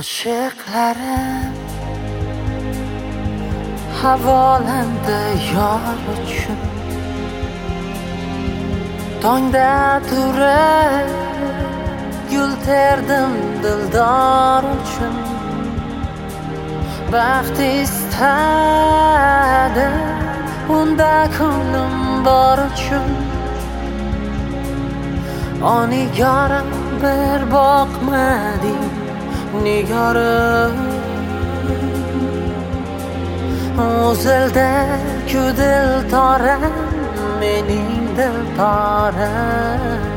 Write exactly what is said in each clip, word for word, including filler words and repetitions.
Oshiqlarim havolanda yor uchun, tongda turib gul terdim dildor uchun. Baxt istadim unda ko'nglim bor uchun. O nigorim bir boqmading nigorim, o'zilda-ku diltoram, mening diltoram.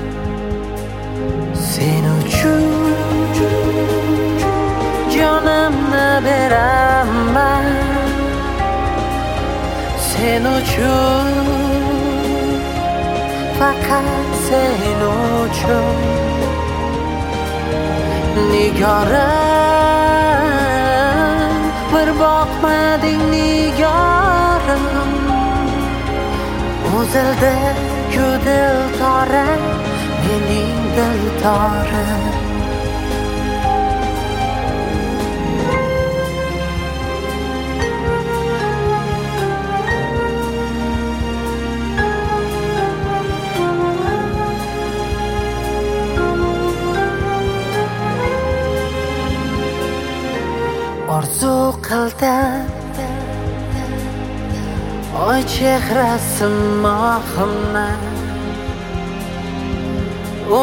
Sen uchun jonimni beraman, sen uchun, faqat sen uchun. Nigorim, bir boqmading nigorim, o'zilda-ku diltoram, mening diltoram. Orzu qildim oy chehrasi mohimni, u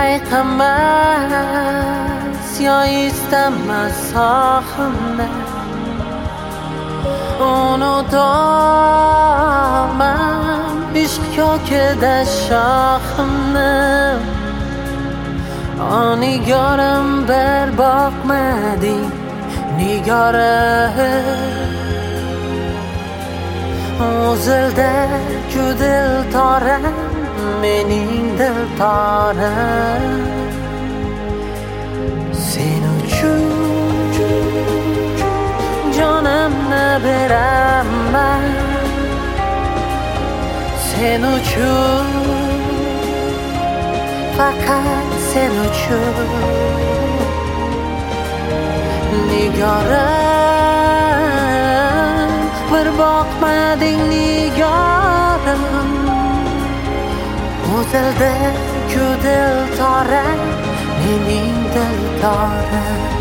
payqamas yo istamas sohimni. Unutolmam ishq ko'kida shohimni. O nigorim, bir boqmading nigorim, o'zilda-ku diltoram, mening diltoram. Sen uchun jonimni beraman, sen uchun, faqat sen uchun. Nigorim, bir boqmading nigorim, o'zilda-ku diltoram, mening diltoram.